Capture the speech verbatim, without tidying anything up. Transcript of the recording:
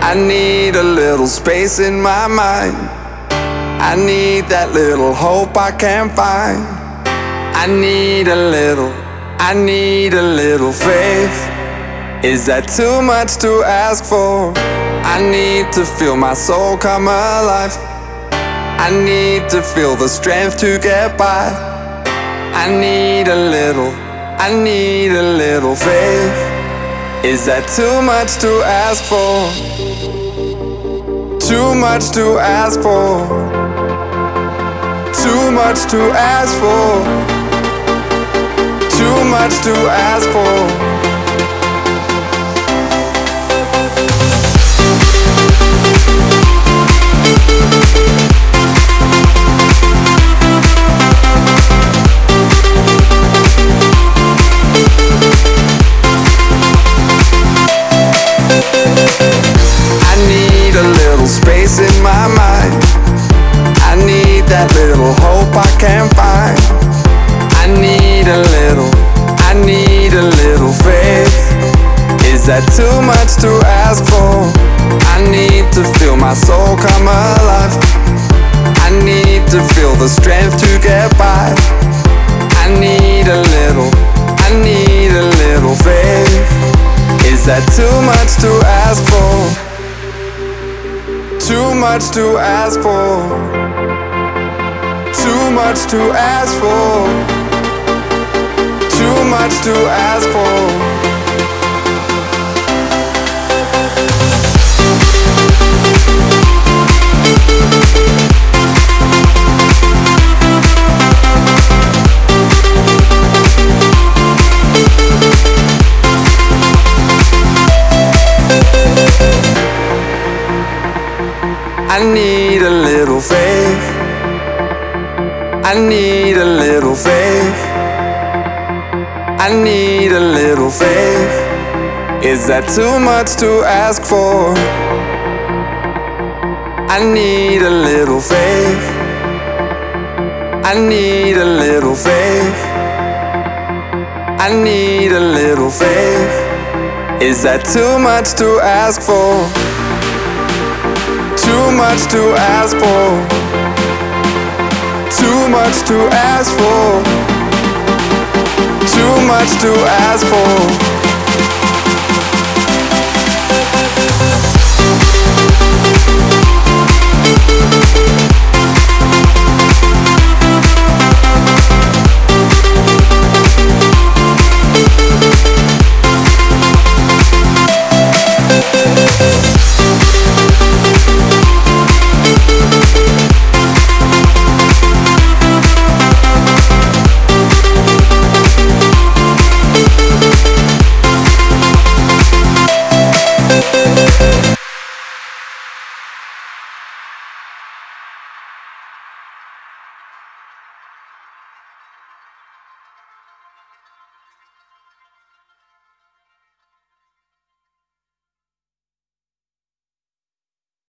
I need a little space in my mind. I need that little hope I can't find. I need a little, I need a little faith. Is that too much to ask for? I need to feel my soul come alive. I need to feel the strength to get by. I need a little, I need a little faith. Is that too much to ask for? Too much to ask for. Too much to ask for. Too much to ask for. Space in my mind. I need that little hope I can't find. I need a little, I need a little faith. Is that too much to ask for? I need to feel my soul come alive. I need to feel the strength to get by. I need a little, I need a little faith. Is that too much to ask for? Too much to ask for. Too much to ask for. Too much to ask for. I need a little faith. I need a little faith. I need a little faith. Is that too much to ask for? I need a little faith. I need a little faith. I need a little faith. Is that too much to ask for? Too much to ask for. Too much to ask for. Too much to ask for.